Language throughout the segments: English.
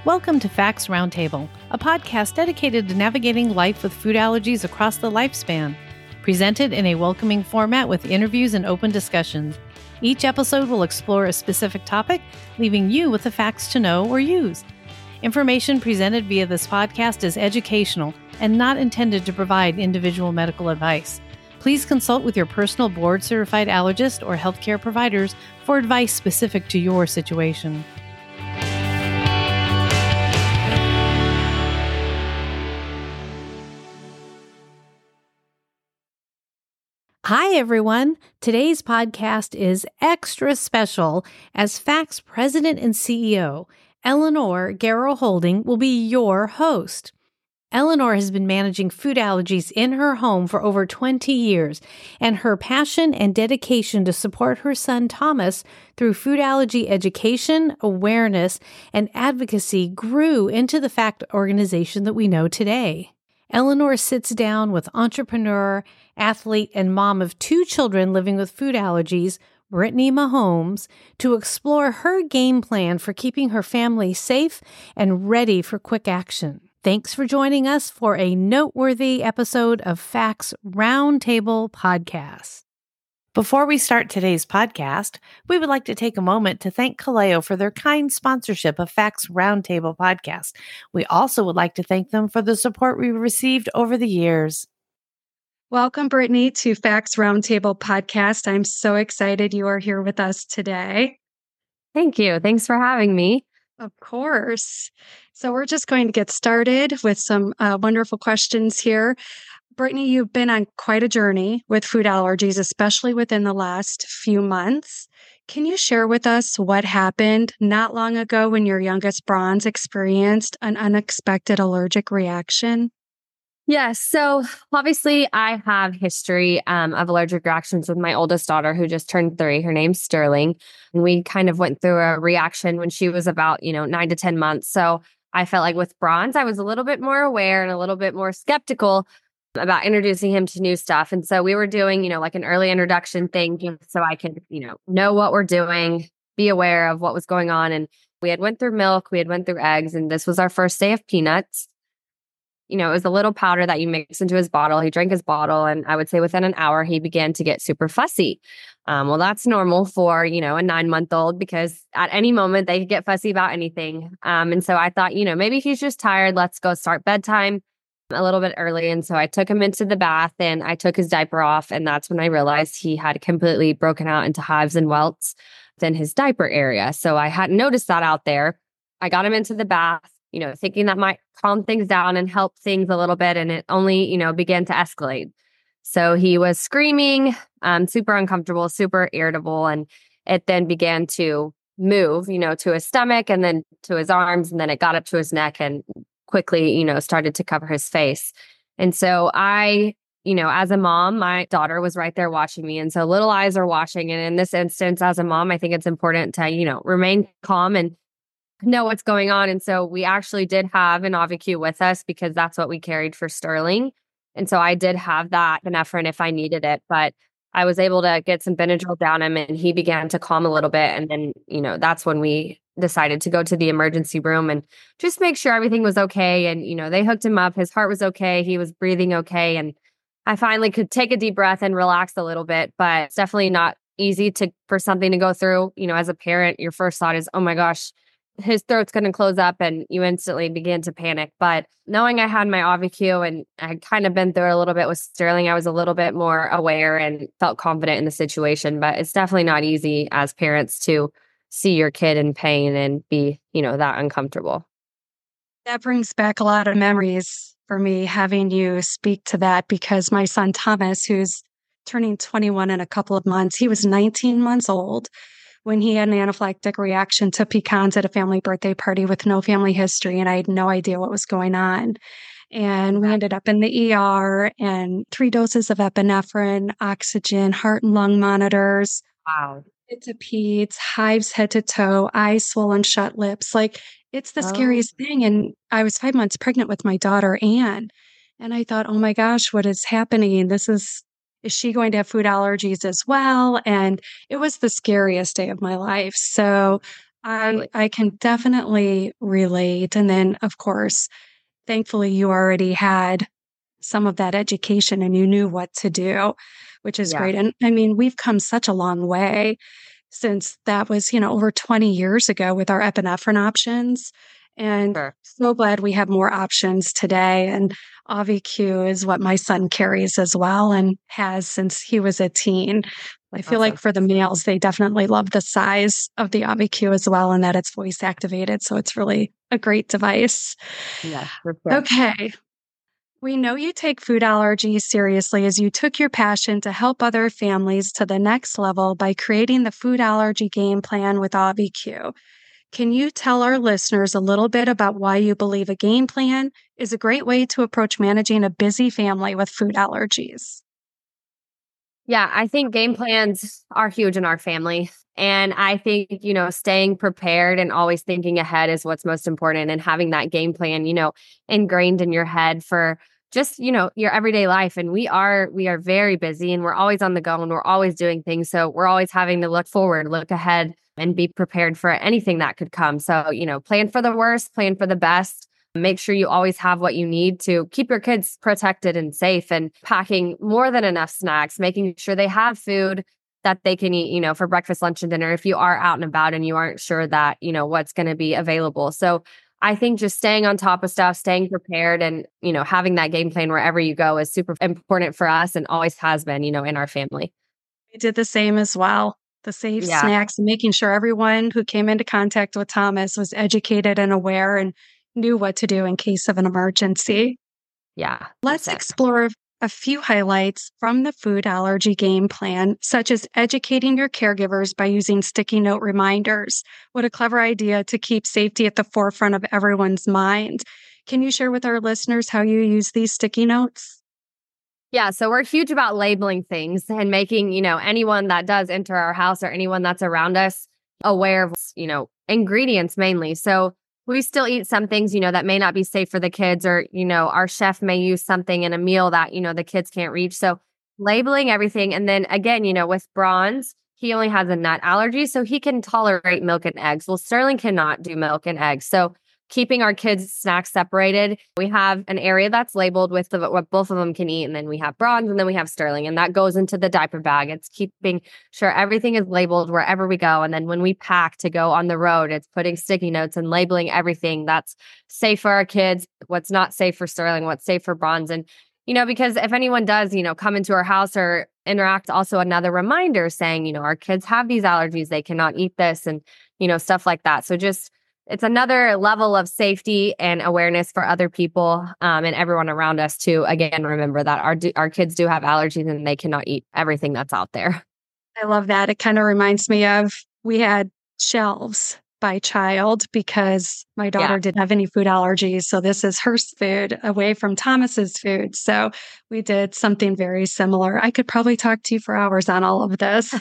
Welcome to Facts Roundtable, a podcast dedicated to navigating life with food allergies across the lifespan. Presented in a welcoming format with interviews and open discussions. Each episode will explore a specific topic, leaving you with the facts to know or use. Information presented via this podcast is educational and not intended to provide individual medical advice. Please consult with your personal board-certified allergist or healthcare providers for advice specific to your situation. Hi, everyone. Today's podcast is extra special as Facts President and CEO, Eleanor Garrow Holding, will be your host. Eleanor has been managing food allergies in her home for over 20 years, and her passion and dedication to support her son Thomas through food allergy education, awareness, and advocacy grew into the FACT organization that we know today. Eleanor sits down with entrepreneur, athlete, and mom of 2 children living with food allergies, Brittany Mahomes, to explore her game plan for keeping her family safe and ready for quick action. Thanks for joining us for a noteworthy episode of Facts Roundtable Podcast. Before we start today's podcast, we would like to take a moment to thank Kaleo for their kind sponsorship of Facts Roundtable Podcast. We also would like to thank them for the support we've received over the years. Welcome, Brittany, to Facts Roundtable Podcast. I'm so excited you are here with us today. Thank you. Thanks for having me. Of course. So we're just going to get started with some wonderful questions here. Brittany, you've been on quite a journey with food allergies, especially within the last few months. Can you share with us what happened not long ago when your youngest Bronze experienced an unexpected allergic reaction? Yes. So obviously I have history of allergic reactions with my oldest daughter who just turned 3. Her name's Sterling. And we kind of went through a reaction when she was about, 9 to 10 months. So I felt like with Bronze, I was a little bit more aware and a little bit more skeptical about introducing him to new stuff. And so we were doing, like an early introduction thing so I could, know what we're doing, be aware of what was going on. And we had went through milk, we had went through eggs, and this was our first day of peanuts. It was a little powder that you mix into his bottle. He drank his bottle, and I would say within an hour, he began to get super fussy. Well, that's normal for, a 9-month-old because at any moment they could get fussy about anything. And so I thought, maybe he's just tired. Let's go start bedtime a little bit early. And so I took him into the bath and I took his diaper off. And that's when I realized he had completely broken out into hives and welts within his diaper area. So I hadn't noticed that out there. I got him into the bath, thinking that might calm things down and help things a little bit. And it only, began to escalate. So he was screaming, super uncomfortable, super irritable. And it then began to move, to his stomach and then to his arms. And then it got up to his neck and quickly, started to cover his face. And so I, as a mom, my daughter was right there watching me. And so little eyes are watching. And in this instance, as a mom, I think it's important to, remain calm and know what's going on. And so we actually did have an Auvi-Q with us because that's what we carried for Sterling. And so I did have that epinephrine if I needed it, but I was able to get some Benadryl down him and he began to calm a little bit. And then, that's when we decided to go to the emergency room and just make sure everything was okay. And, they hooked him up. His heart was okay. He was breathing okay. And I finally could take a deep breath and relax a little bit, but it's definitely not easy for something to go through. As a parent, your first thought is, oh my gosh, his throat's going to close up and you instantly begin to panic. But knowing I had my Auvi-Q and I had kind of been through it a little bit with Sterling, I was a little bit more aware and felt confident in the situation. But it's definitely not easy as parents to see your kid in pain and be, that uncomfortable. That brings back a lot of memories for me having you speak to that because my son Thomas, who's turning 21 in a couple of months, he was 19 months old when he had an anaphylactic reaction to pecans at a family birthday party with no family history. And I had no idea what was going on. And we ended up in the ER and 3 doses of epinephrine, oxygen, heart and lung monitors. Wow. It's a peds, hives head to toe, eyes swollen shut, lips. Like it's the scariest thing. And I was 5 months pregnant with my daughter, Anne. And I thought, oh my gosh, what is happening? Is she going to have food allergies as well? And it was the scariest day of my life. So I can definitely relate. And then, of course, thankfully, you already had some of that education and you knew what to do, which is Yeah, great. And I mean, we've come such a long way since that was, over 20 years ago with our epinephrine options. And sure. so glad we have more options today. And AviQ is what my son carries as well and has since he was a teen. I feel like Awesome. for the males, they definitely love the size of the AviQ as well and that it's voice activated. So it's really a great device. Yeah, for sure. Okay. We know you take food allergies seriously as you took your passion to help other families to the next level by creating the food allergy game plan with AviQ. Can you tell our listeners a little bit about why you believe a game plan is a great way to approach managing a busy family with food allergies? Yeah, I think game plans are huge in our family. And I think, staying prepared and always thinking ahead is what's most important and having that game plan, ingrained in your head for just, your everyday life. And we are very busy and we're always on the go and we're always doing things. So we're always having to look forward, look ahead and be prepared for anything that could come. So, plan for the worst, plan for the best. Make sure you always have what you need to keep your kids protected and safe and packing more than enough snacks, making sure they have food that they can eat, for breakfast, lunch, and dinner if you are out and about and you aren't sure that, what's going to be available. So I think just staying on top of stuff, staying prepared and, having that game plan wherever you go is super important for us and always has been, in our family. We did the same as well. The safe Yeah. snacks and making sure everyone who came into contact with Thomas was educated and aware and knew what to do in case of an emergency. Yeah. Let's Exactly. explore a few highlights from the food allergy game plan, such as educating your caregivers by using sticky note reminders. What a clever idea to keep safety at the forefront of everyone's mind. Can you share with our listeners how you use these sticky notes? Yeah, so we're huge about labeling things and making, anyone that does enter our house or anyone that's around us aware of, ingredients mainly. So we still eat some things, that may not be safe for the kids or, our chef may use something in a meal that, the kids can't reach. So labeling everything. And then again, with Bronze, he only has a nut allergy, so he can tolerate milk and eggs. Well, Sterling cannot do milk and eggs. So keeping our kids' snacks separated. We have an area that's labeled with what both of them can eat. And then we have Bronze and then we have Sterling. And that goes into the diaper bag. It's keeping sure everything is labeled wherever we go. And then when we pack to go on the road, it's putting sticky notes and labeling everything that's safe for our kids, what's not safe for Sterling, what's safe for Bronze. And, because if anyone does, come into our house or interact, also another reminder saying, our kids have these allergies, they cannot eat this and, stuff like that. So just, it's another level of safety and awareness for other people and everyone around us to, again, remember that our kids do have allergies and they cannot eat everything that's out there. I love that. It kind of reminds me of we had shelves by child because my daughter Yeah. didn't have any food allergies. So this is her food away from Thomas's food. So we did something very similar. I could probably talk to you for hours on all of this.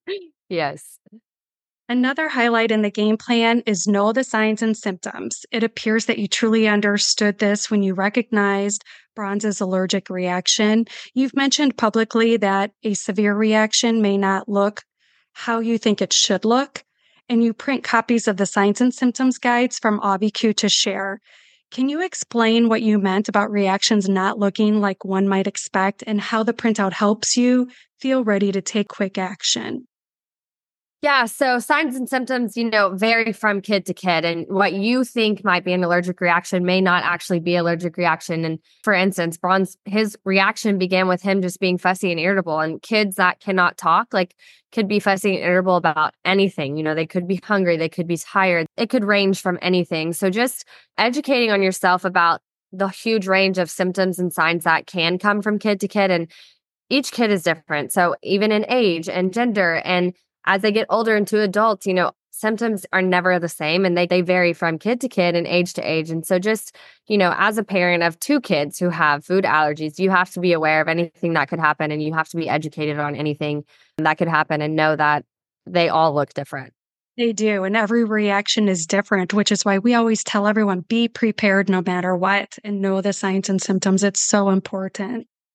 Yes. Another highlight in the game plan is know the signs and symptoms. It appears that you truly understood this when you recognized Bronze's allergic reaction. You've mentioned publicly that a severe reaction may not look how you think it should look, and you print copies of the signs and symptoms guides from AviQ to share. Can you explain what you meant about reactions not looking like one might expect and how the printout helps you feel ready to take quick action? Yeah. So signs and symptoms, vary from kid to kid. And what you think might be an allergic reaction may not actually be allergic reaction. And for instance, Bronze, his reaction began with him just being fussy and irritable. And kids that cannot talk, could be fussy and irritable about anything. They could be hungry, they could be tired. It could range from anything. So just educating on yourself about the huge range of symptoms and signs that can come from kid to kid. And each kid is different. So even in age and gender and as they get older into adults, symptoms are never the same and they vary from kid to kid and age to age. And so just, as a parent of two kids who have food allergies, you have to be aware of anything that could happen and you have to be educated on anything that could happen and know that they all look different. They do. And every reaction is different, which is why we always tell everyone be prepared no matter what and know the signs and symptoms. It's so important.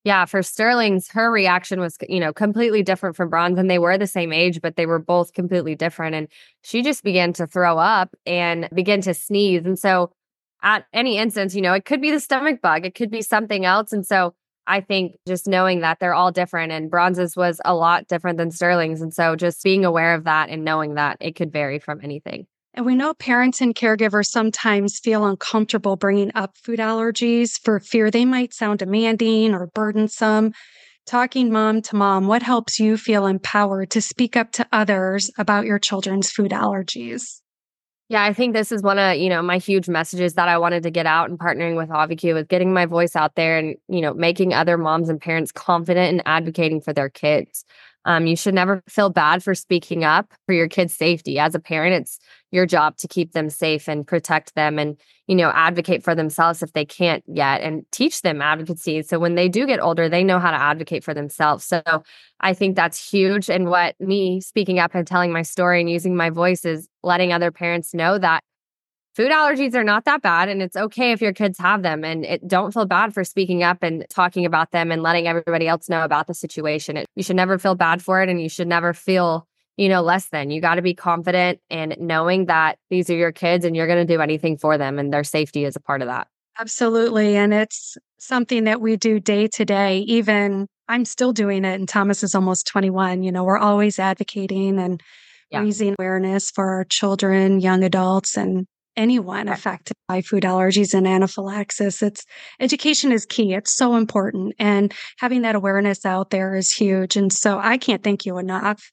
Yeah, for Sterling's, her reaction was, completely different from Bronze, and they were the same age, but they were both completely different. And she just began to throw up and begin to sneeze. And so at any instance, it could be the stomach bug, it could be something else. And so I think just knowing that they're all different, and Bronze's was a lot different than Sterling's. And so just being aware of that and knowing that it could vary from anything. And we know parents and caregivers sometimes feel uncomfortable bringing up food allergies for fear they might sound demanding or burdensome. Talking mom to mom, what helps you feel empowered to speak up to others about your children's food allergies? Yeah, I think this is one of, my huge messages that I wanted to get out, and partnering with AviQ with getting my voice out there and, making other moms and parents confident in advocating for their kids. You should never feel bad for speaking up for your kids' safety. As a parent, it's your job to keep them safe and protect them and, advocate for themselves if they can't yet, and teach them advocacy. So when they do get older, they know how to advocate for themselves. So I think that's huge. And what me speaking up and telling my story and using my voice is letting other parents know that food allergies are not that bad, and it's okay if your kids have them, and don't feel bad for speaking up and talking about them and letting everybody else know about the situation. You should never feel bad for it, and you should never feel, less than. You got to be confident and knowing that these are your kids and you're going to do anything for them, and their safety is a part of that. Absolutely. And it's something that we do day to day. Even I'm still doing it, and Thomas is almost 21. We're always advocating and raising awareness for our children, young adults, and anyone affected by food allergies and anaphylaxis. Education is key. It's so important. And having that awareness out there is huge. And so I can't thank you enough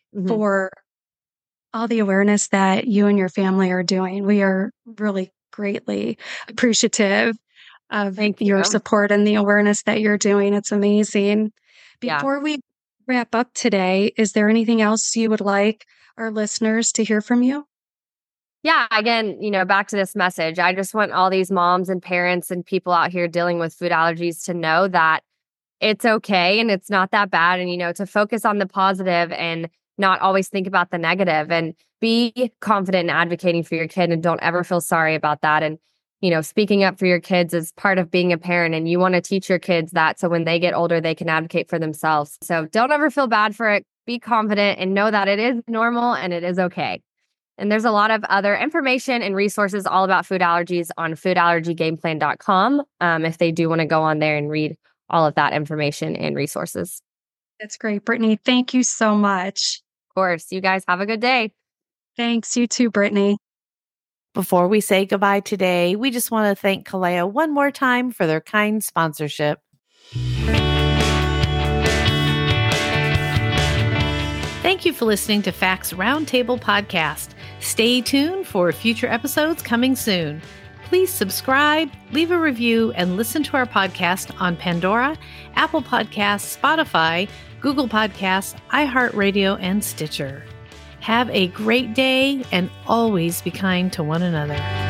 for all the awareness that you and your family are doing. We are really greatly appreciative of your support and the awareness that you're doing. It's amazing. Before we wrap up today, is there anything else you would like our listeners to hear from you? Yeah, again, back to this message. I just want all these moms and parents and people out here dealing with food allergies to know that it's okay and it's not that bad. And, to focus on the positive and not always think about the negative, and be confident in advocating for your kid, and don't ever feel sorry about that. And, speaking up for your kids is part of being a parent, and you want to teach your kids that so when they get older, they can advocate for themselves. So don't ever feel bad for it. Be confident and know that it is normal and it is okay. And there's a lot of other information and resources all about food allergies on foodallergygameplan.com if they do want to go on there and read all of that information and resources. That's great, Brittany. Thank you so much. Of course. You guys have a good day. Thanks. You too, Brittany. Before we say goodbye today, we just want to thank Kaleo one more time for their kind sponsorship. Thank you for listening to Facts Roundtable Podcast. Stay tuned for future episodes coming soon. Please subscribe, leave a review, and listen to our podcast on Pandora, Apple Podcasts, Spotify, Google Podcasts, iHeartRadio, and Stitcher. Have a great day, and always be kind to one another.